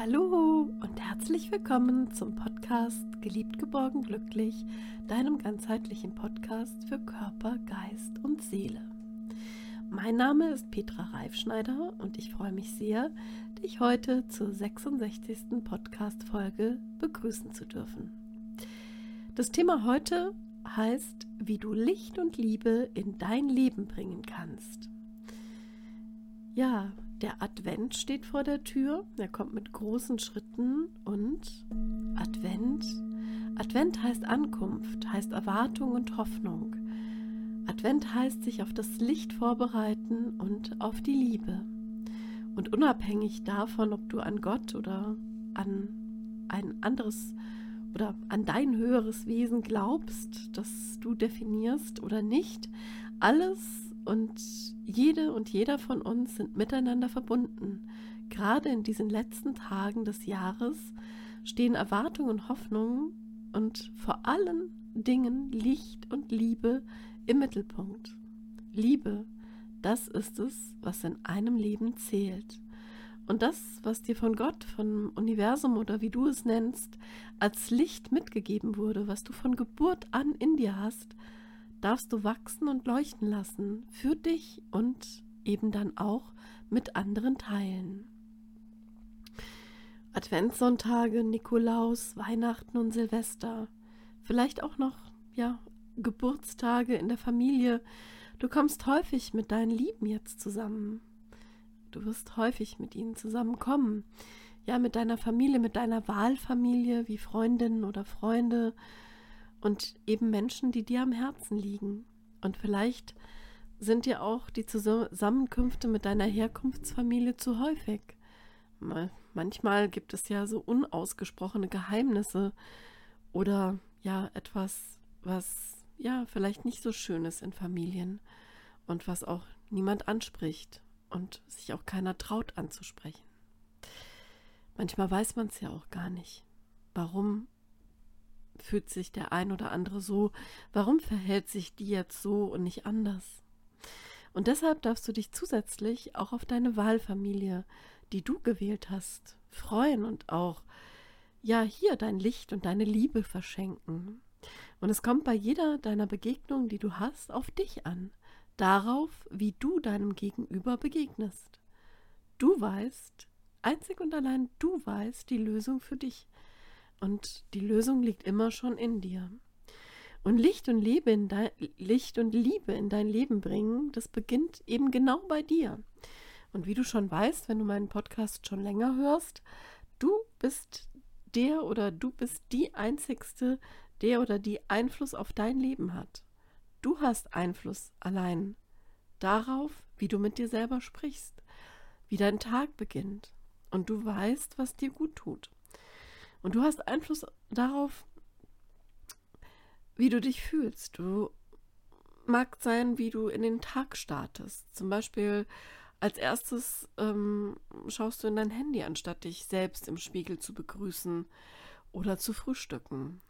Hallo und herzlich willkommen zum Podcast Geliebt, geborgen, glücklich, deinem ganzheitlichen Podcast für Körper, Geist und Seele. Mein Name ist Petra Reifschneider und ich freue mich sehr, dich heute zur 66. Podcast-Folge begrüßen zu dürfen. Das Thema heute heißt, wie du Licht und Liebe in dein Leben bringen kannst. Ja, der Advent steht vor der Tür, er kommt mit großen Schritten und Advent heißt Ankunft, heißt Erwartung und Hoffnung. Advent heißt sich auf das Licht vorbereiten und auf die Liebe. Und unabhängig davon, ob du an Gott oder an ein anderes oder an dein höheres Wesen glaubst, das du definierst oder nicht, alles und jeder von uns sind miteinander verbunden. Gerade in diesen letzten Tagen des Jahres stehen Erwartung und Hoffnung und vor allen Dingen Licht und Liebe im Mittelpunkt. Liebe, das ist es, was in einem Leben zählt. Und das, was dir von Gott, vom Universum oder wie du es nennst, als Licht mitgegeben wurde, was du von Geburt an in dir hast, darfst du wachsen und leuchten lassen, für dich und eben dann auch mit anderen teilen. Adventssonntage, Nikolaus, Weihnachten und Silvester, vielleicht auch noch, Geburtstage in der Familie. Du kommst häufig mit deinen Lieben jetzt zusammen. Du wirst häufig mit ihnen zusammenkommen. Ja, mit deiner Familie, mit deiner Wahlfamilie, wie Freundinnen oder Freunde und eben Menschen, die dir am Herzen liegen. Und vielleicht sind dir auch die Zusammenkünfte mit deiner Herkunftsfamilie zu häufig. Manchmal gibt es ja so unausgesprochene Geheimnisse oder ja etwas, was ja vielleicht nicht so schön ist in Familien und was auch niemand anspricht und sich auch keiner traut anzusprechen. Manchmal weiß man es ja auch gar nicht. Warum fühlt sich der ein oder andere so? Warum verhält sich die jetzt so und nicht anders? Und deshalb darfst du dich zusätzlich auch auf deine Wahlfamilie, die du gewählt hast, freuen und auch hier dein Licht und deine Liebe verschenken. Und es kommt bei jeder deiner Begegnungen, die du hast, auf dich an. Darauf, wie du deinem Gegenüber begegnest. Du weißt, einzig und allein du weißt die Lösung für dich. Und die Lösung liegt immer schon in dir. Und Licht und Liebe in dein Leben bringen, das beginnt eben genau bei dir. Und wie du schon weißt, wenn du meinen Podcast schon länger hörst, du bist der oder du bist die Einzigste, der oder die Einfluss auf dein Leben hat. Du hast Einfluss allein darauf, wie du mit dir selber sprichst, wie dein Tag beginnt. Und du weißt, was dir gut tut. Und du hast Einfluss darauf, wie du dich fühlst. Du mag sein, wie du in den Tag startest. Zum Beispiel als erstes schaust du in dein Handy, anstatt dich selbst im Spiegel zu begrüßen oder zu frühstücken.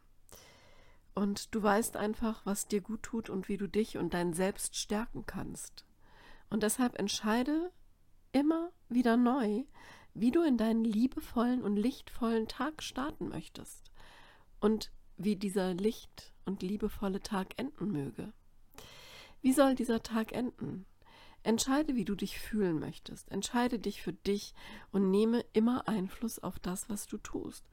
Und du weißt einfach, was dir gut tut und wie du dich und dein Selbst stärken kannst. Und deshalb entscheide immer wieder neu, wie du in deinen liebevollen und lichtvollen Tag starten möchtest und wie dieser licht- und liebevolle Tag enden möge. Wie soll dieser Tag enden? Entscheide, wie du dich fühlen möchtest. Entscheide dich für dich und nehme immer Einfluss auf das, was du tust.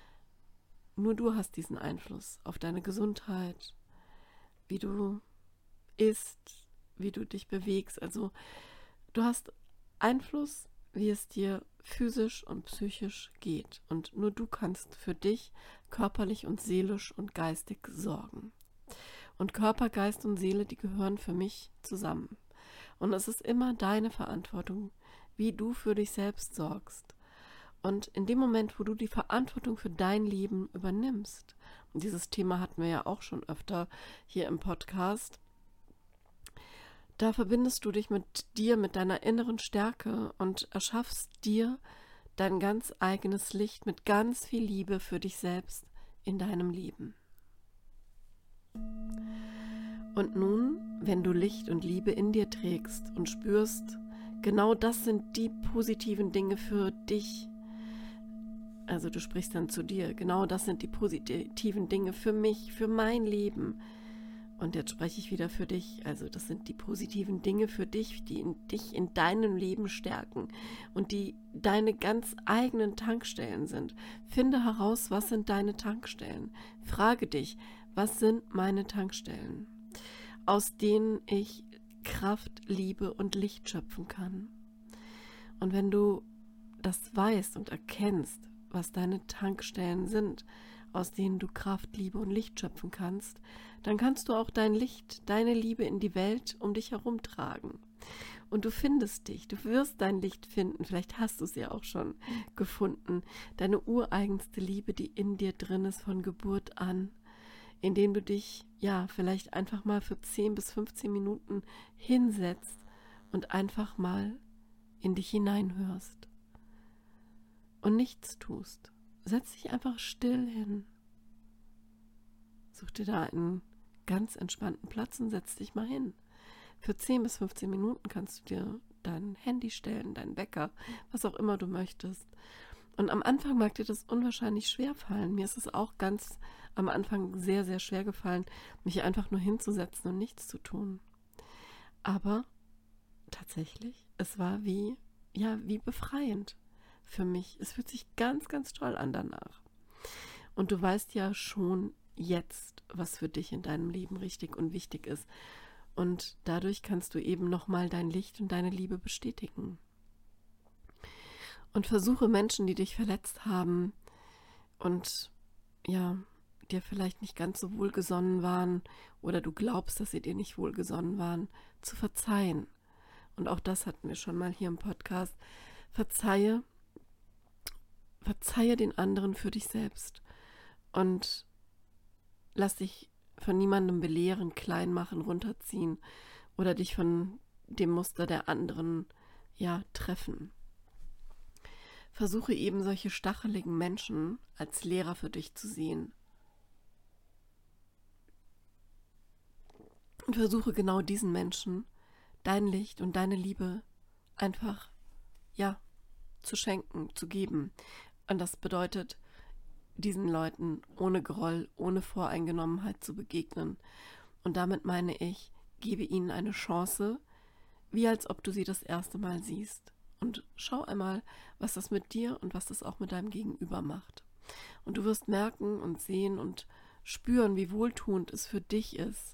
Nur du hast diesen Einfluss auf deine Gesundheit, wie du isst, wie du dich bewegst. Also du hast Einfluss, wie es dir physisch und psychisch geht. Und nur du kannst für dich körperlich und seelisch und geistig sorgen. Und Körper, Geist und Seele, die gehören für mich zusammen. Und es ist immer deine Verantwortung, wie du für dich selbst sorgst. Und in dem Moment, wo du die Verantwortung für dein Leben übernimmst, und dieses Thema hatten wir ja auch schon öfter hier im Podcast, da verbindest du dich mit dir, mit deiner inneren Stärke und erschaffst dir dein ganz eigenes Licht mit ganz viel Liebe für dich selbst in deinem Leben. Und nun, wenn du Licht und Liebe in dir trägst und spürst, genau das sind die positiven Dinge für dich, Also du sprichst dann zu dir, genau das sind die positiven Dinge für mich, für mein Leben. Und jetzt spreche ich wieder für dich. Also das sind die positiven Dinge für dich, die dich in deinem Leben stärken und die deine ganz eigenen Tankstellen sind. Finde heraus, was sind deine Tankstellen. Frage dich, was sind meine Tankstellen, aus denen ich Kraft, Liebe und Licht schöpfen kann. Und wenn du das weißt und erkennst, was deine Tankstellen sind, aus denen du Kraft, Liebe und Licht schöpfen kannst, dann kannst du auch dein Licht, deine Liebe in die Welt um dich herum tragen. Und du findest dich, du wirst dein Licht finden, vielleicht hast du es ja auch schon gefunden, deine ureigenste Liebe, die in dir drin ist von Geburt an, indem du dich, ja, vielleicht einfach mal für 10 bis 15 Minuten hinsetzt und einfach mal in dich hineinhörst und nichts tust. Setz dich einfach still hin. Such dir da einen ganz entspannten Platz und setz dich mal hin. Für 10 bis 15 Minuten kannst du dir dein Handy stellen, deinen Wecker, was auch immer du möchtest. Und am Anfang mag dir das unwahrscheinlich schwer fallen. Mir ist es auch ganz am Anfang sehr, sehr schwer gefallen, mich einfach nur hinzusetzen und nichts zu tun. Aber tatsächlich, es war wie befreiend für mich. Es fühlt sich ganz, ganz toll an danach. Und du weißt ja schon jetzt, was für dich in deinem Leben richtig und wichtig ist. Und dadurch kannst du eben nochmal dein Licht und deine Liebe bestätigen. Und versuche Menschen, die dich verletzt haben und ja, dir vielleicht nicht ganz so wohlgesonnen waren oder du glaubst, dass sie dir nicht wohlgesonnen waren, zu verzeihen. Und auch das hatten wir schon mal hier im Podcast. Verzeihe den anderen für dich selbst und lass dich von niemandem belehren, klein machen, runterziehen oder dich von dem Muster der anderen, treffen. Versuche eben solche stacheligen Menschen als Lehrer für dich zu sehen. Und versuche genau diesen Menschen dein Licht und deine Liebe einfach, zu schenken, zu geben. Und das bedeutet, diesen Leuten ohne Groll, ohne Voreingenommenheit zu begegnen. Und damit meine ich, gebe ihnen eine Chance, wie als ob du sie das erste Mal siehst. Und schau einmal, was das mit dir und was das auch mit deinem Gegenüber macht. Und du wirst merken und sehen und spüren, wie wohltuend es für dich ist,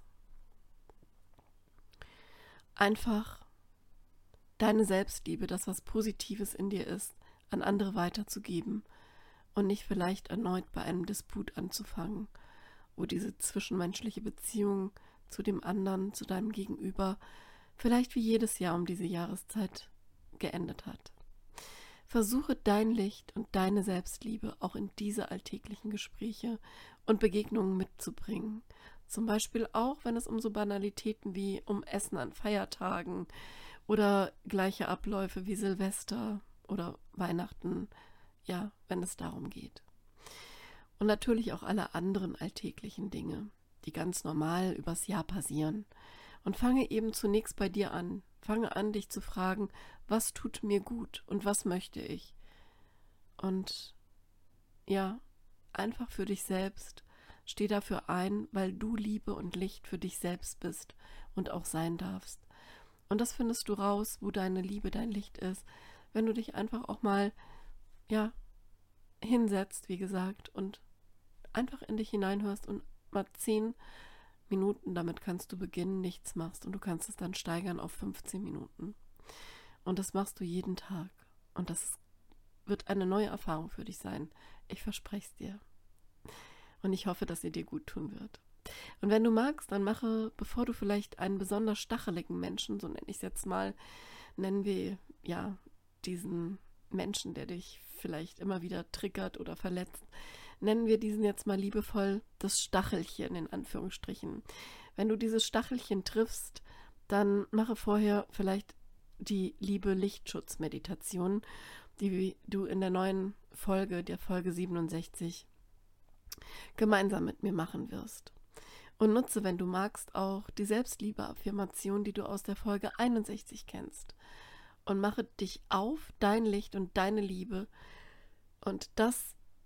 einfach deine Selbstliebe, das, was Positives in dir ist, an andere weiterzugeben und nicht vielleicht erneut bei einem Disput anzufangen, wo diese zwischenmenschliche Beziehung zu dem anderen, zu deinem Gegenüber, vielleicht wie jedes Jahr um diese Jahreszeit geendet hat. Versuche dein Licht und deine Selbstliebe auch in diese alltäglichen Gespräche und Begegnungen mitzubringen. Zum Beispiel auch, wenn es um so Banalitäten wie um Essen an Feiertagen oder gleiche Abläufe wie Silvester oder Weihnachten, wenn es darum geht. Und natürlich auch alle anderen alltäglichen Dinge, die ganz normal übers Jahr passieren. Und fange eben zunächst bei dir an. Fange an, dich zu fragen, was tut mir gut und was möchte ich? Und einfach für dich selbst. Steh dafür ein, weil du Liebe und Licht für dich selbst bist und auch sein darfst. Und das findest du raus, wo deine Liebe, dein Licht ist, wenn du dich einfach auch mal, hinsetzt, wie gesagt, und einfach in dich hineinhörst und mal 10 Minuten, damit kannst du beginnen, nichts machst und du kannst es dann steigern auf 15 Minuten. Und das machst du jeden Tag. Und das wird eine neue Erfahrung für dich sein. Ich verspreche es dir. Und ich hoffe, dass sie dir gut tun wird. Und wenn du magst, dann mache, bevor du vielleicht einen besonders stacheligen Menschen, so nenne ich es jetzt mal, nennen wir diesen Menschen, der dich vielleicht immer wieder triggert oder verletzt, nennen wir diesen jetzt mal liebevoll das Stachelchen in Anführungsstrichen. Wenn du dieses Stachelchen triffst, dann mache vorher vielleicht die Liebe-Lichtschutz-Meditation, die du in der neuen Folge, der Folge 67, gemeinsam mit mir machen wirst. Und nutze, wenn du magst, auch die Selbstliebe-Affirmation, die du aus der Folge 61 kennst. Und mache dich auf, dein Licht und deine Liebe und das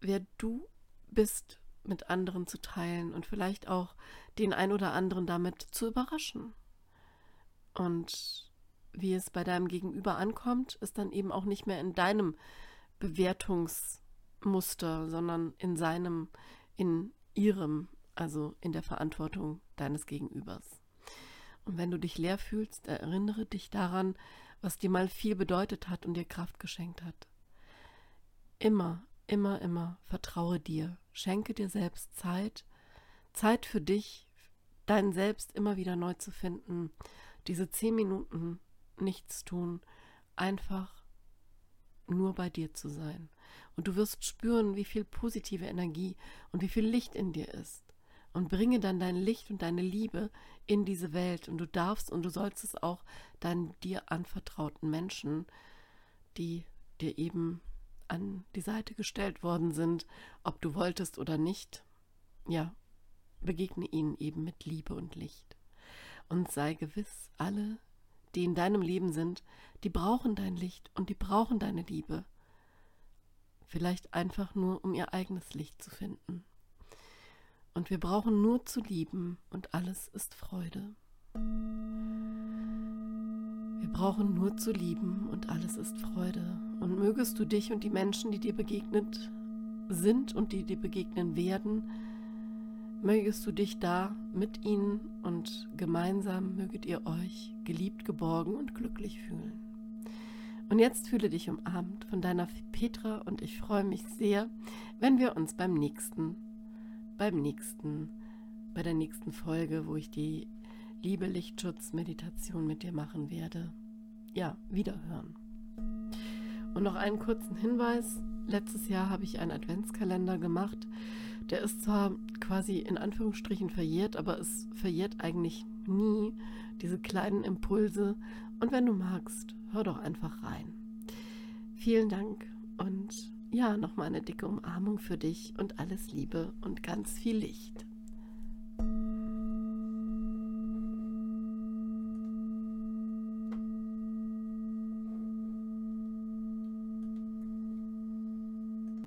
wer du bist, mit anderen zu teilen und vielleicht auch den ein oder anderen damit zu überraschen. Und wie es bei deinem Gegenüber ankommt, ist dann eben auch nicht mehr in deinem Bewertungsmuster, sondern in seinem, in ihrem, also in der Verantwortung deines Gegenübers. Und wenn du dich leer fühlst, erinnere dich daran, was dir mal viel bedeutet hat und dir Kraft geschenkt hat. Immer, immer, immer vertraue dir. Schenke dir selbst Zeit. Zeit für dich, dein Selbst immer wieder neu zu finden. Diese 10 Minuten nichts tun, einfach nur bei dir zu sein. Und du wirst spüren, wie viel positive Energie und wie viel Licht in dir ist. Und bringe dann dein Licht und deine Liebe in diese Welt. Und du darfst und du sollst es auch deinen dir anvertrauten Menschen, die dir eben an die Seite gestellt worden sind, ob du wolltest oder nicht, ja, begegne ihnen eben mit Liebe und Licht. Und sei gewiss, alle, die in deinem Leben sind, die brauchen dein Licht und die brauchen deine Liebe. Vielleicht einfach nur, um ihr eigenes Licht zu finden. Und wir brauchen nur zu lieben und alles ist Freude. Wir brauchen nur zu lieben und alles ist Freude. Und mögest du dich und die Menschen, die dir begegnet sind und die dir begegnen werden, mögest du dich da mit ihnen und gemeinsam möget ihr euch geliebt, geborgen und glücklich fühlen. Und jetzt fühle dich umarmt von deiner Petra und ich freue mich sehr, wenn wir uns bei der nächsten Folge, wo ich die Liebe-Lichtschutz-Meditation mit dir machen werde, ja, wiederhören. Und noch einen kurzen Hinweis. Letztes Jahr habe ich einen Adventskalender gemacht. Der ist zwar quasi in Anführungsstrichen verjährt, aber es verjährt eigentlich nie, diese kleinen Impulse. Und wenn du magst, hör doch einfach rein. Vielen Dank und ja, nochmal eine dicke Umarmung für dich und alles Liebe und ganz viel Licht.